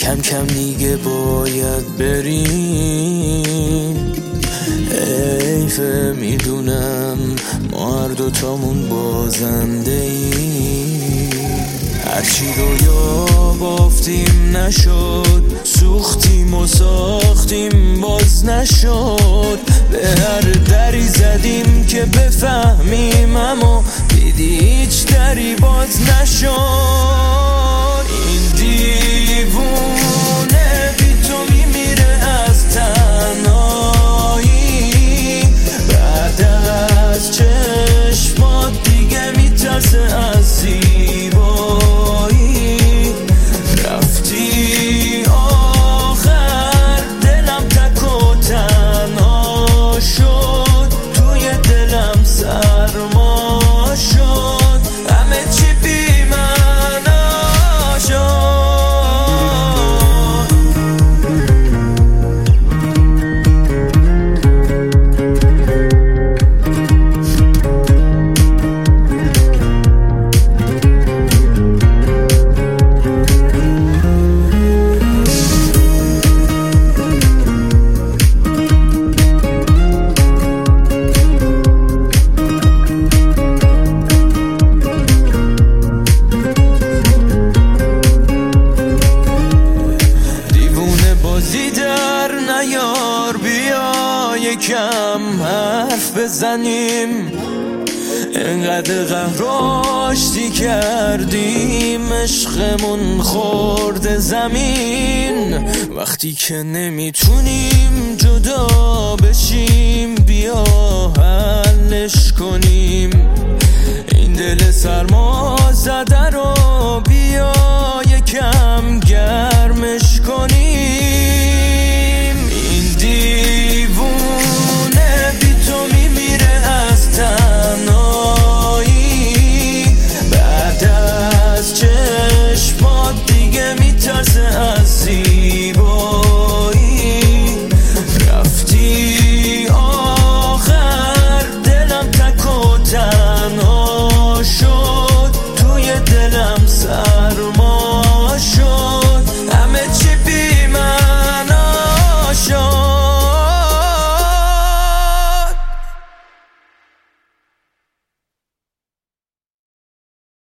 کم کم دیگه باید بریم. حیفه میدونم ما هر دوتامون بازنده ایم. هرچی رویا بافتیم نشد، سوختیم و ساختیم باز نشد. به هر دری زدیم که بفهمیم، اما دیدی هیچ دری باز نشد. این دیوونه بی تو میمیره از تنهایی، بعد از چشمات دیگه میترسه از زیبایی. رفتی آخر دلم تک و تنها شد، توی دلم سرما شد، همه چی بی معنا شد. نیار بیا یکم حرف بزنیم، انقدر قهر آشتی کردیم، عشقمون خورده زمین. وقتی که نمیتونیم جدا بشیم، بیا حلش کنیم. این دل سرما زده رو بیا